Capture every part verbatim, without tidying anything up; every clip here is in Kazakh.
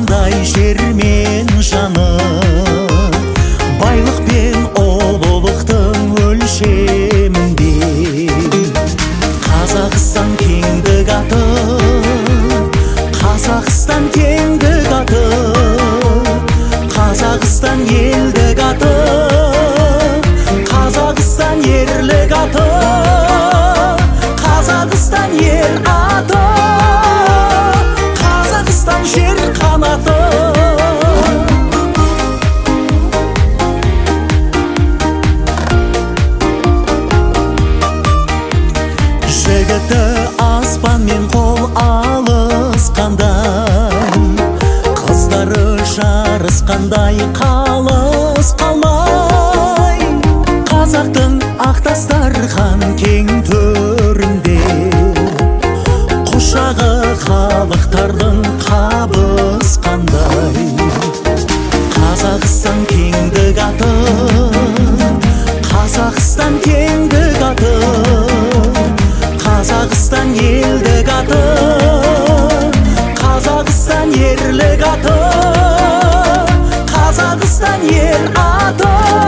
қандай жермен жаны, байлық пен ұлылықтың өлшемінде. Қазақстан кеңдік аты, Қазақстан кеңдік аты, Қазақстан елдік аты, Қазақстан ерлік аты, Қазақстан ер аты, Қазақстан жер қанаты. Жігіті аспанмен қол алысқандай, қыздары жарысқандай қалыс қалмай. Қазақтың ақтастархан кең төрінде, құшағы халықтардың қабысқандай. Қазақстан кеңдік аты, Қазақстан кеңдік аты, Қазақстан елдік аты, Қазақстан ерлік аты, Қазақстан ер аты,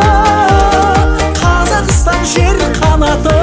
Қазақстан жер қанаты.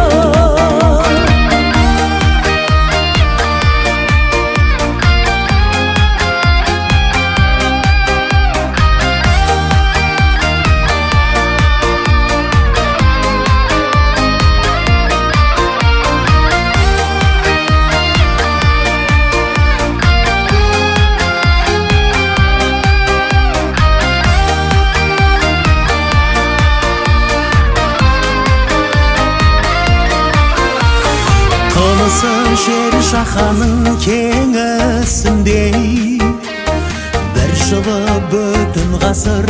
Тынысы жер жаһанның кеңісіндей, бір жылы бүтін ғасыр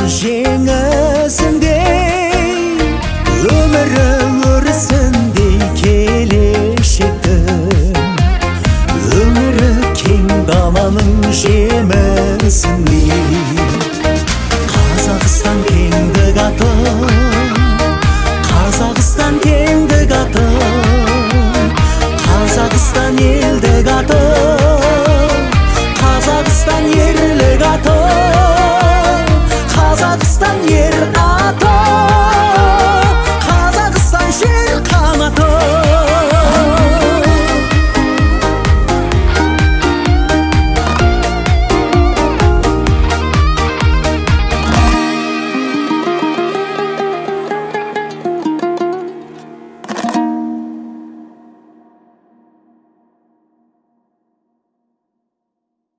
жеңісіндей. Өмірі өрісіндей келешектің, өмірі кең даланың жемісіндей. Қазақстан кеңдік аты, Қазақстан кеңдік аты, Қазақстан елдік аты, Қазақстан ерлік аты, Қазақстан ер аты,